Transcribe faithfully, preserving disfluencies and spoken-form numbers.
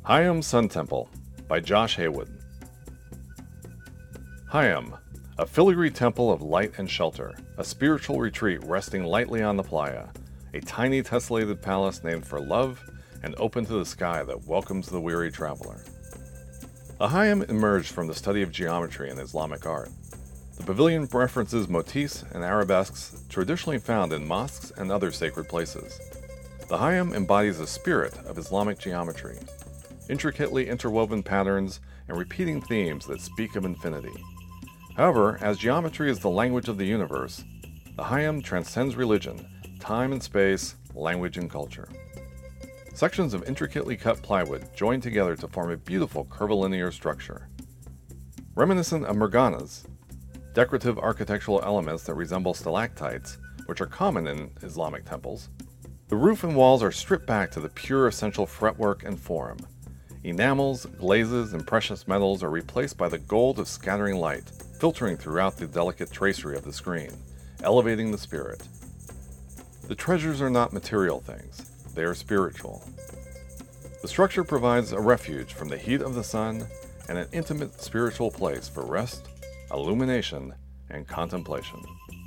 Hayam Sun Temple by Josh Haywood. Hayam, a filigree temple of light and shelter, a spiritual retreat resting lightly on the playa, a tiny tessellated palace named for love and open to the sky that welcomes the weary traveler. A hayam emerged from the study of geometry and Islamic art. The pavilion references motifs and arabesques traditionally found in mosques and other sacred places. The hayam embodies the spirit of Islamic geometry, intricately interwoven patterns and repeating themes that speak of infinity. However, as geometry is the language of the universe, the hayam transcends religion, time and space, language and culture. Sections of intricately cut plywood join together to form a beautiful curvilinear structure. Reminiscent of merganas, decorative architectural elements that resemble stalactites, which are common in Islamic temples, the roof and walls are stripped back to the pure essential fretwork and form. Enamels, glazes, and precious metals are replaced by the gold of scattering light, filtering throughout the delicate tracery of the screen, elevating the spirit. The treasures are not material things, they are spiritual. The structure provides a refuge from the heat of the sun and an intimate spiritual place for rest, illumination, and contemplation.